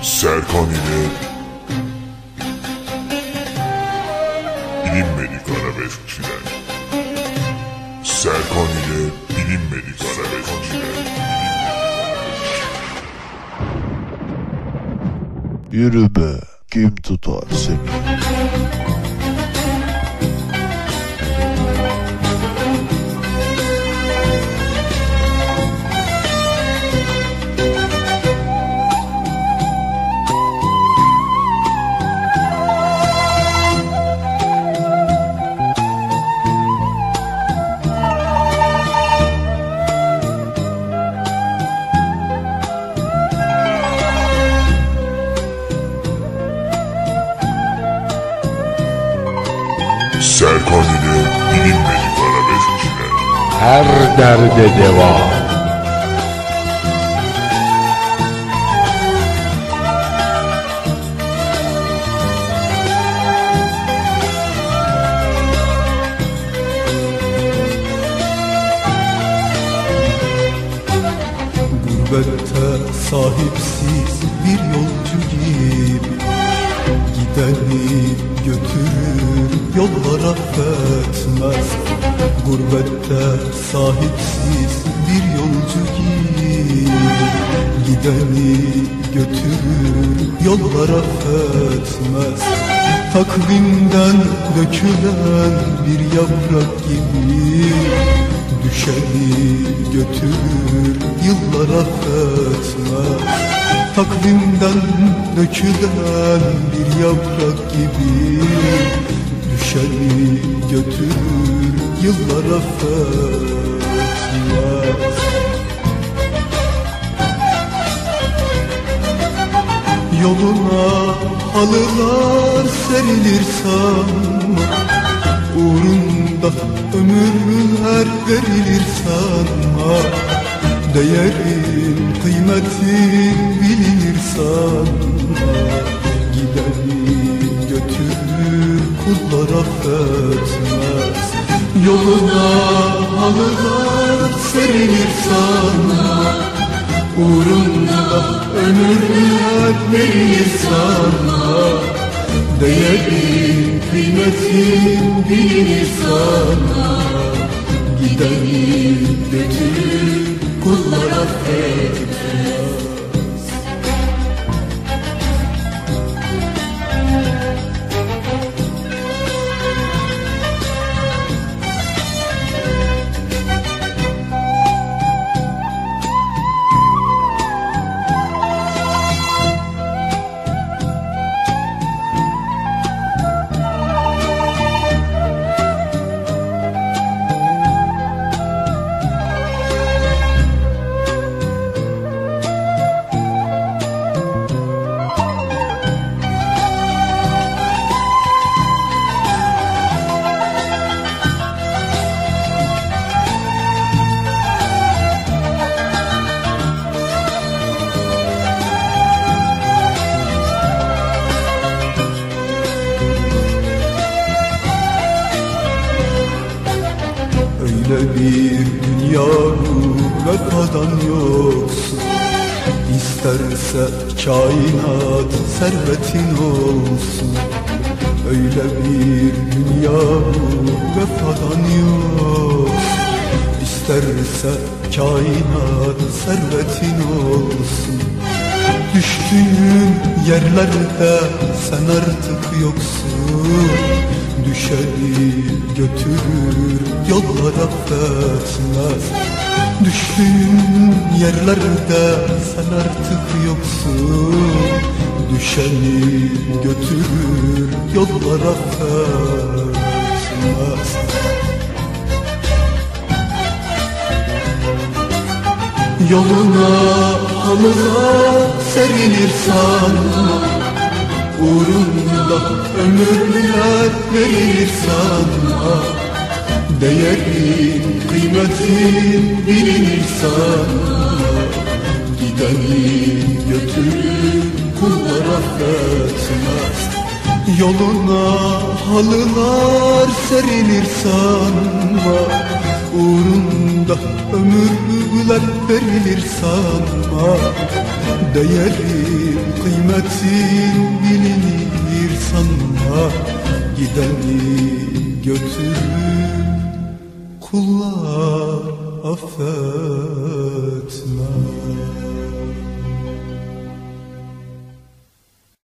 Serkan ile bilinmedik arabeskçiler. Serkan ile bilinmedik arabeskçiler. Yürü be, kim tutar seni? Serkan ile bilinmedik arabeskçiler. Her derde deva. Gurbette sahipsiz bir yolcu gibi, gideni götürür yollar affetmez. Gurbette sahipsiz bir yolcu gibi, gideni götürür yollar affetmez. Takvimden dökülen bir yaprak gibi, düşeni götürür yıllar affetmez. Takvimden dökülen bir yaprak gibi, düşeni götürür yıllar affetmez. Yoluna halılar serilir sanma, uğrunda ömürler verilir sanma. Değerin, kıymetin bilinir sanma. Gideni götürür kullar affetmez. Yoluna halılar serilir sanma, uğrunda ömürler verilir sanma. Değerin, kıymetin bilinir sanma. Gideni götürür kullar affetmez. Öyle bir dünya vefadan yoksun, İsterse kainat servetin olsun. Öyle bir dünya vefadan yoksun, İsterse kainat servetin olsun. Düştüğün yerlerde sen artık yoksun, düşeni götürür yollar affetmez. Düştüğün yerlerde sen artık yoksun, düşeni götürür yollar affetmez. Yoluna halılar serilir sanma, uğrunda ömürler verilir sanma. Değerin, kıymetin bilinir sanma. Gideni götürür kullar affetmez. Yoluna halılar serilir sanma, uğrunda ömürler verilir sanma. Değerin kıymetin bilinir sanma, gideni götürür kullar affeder.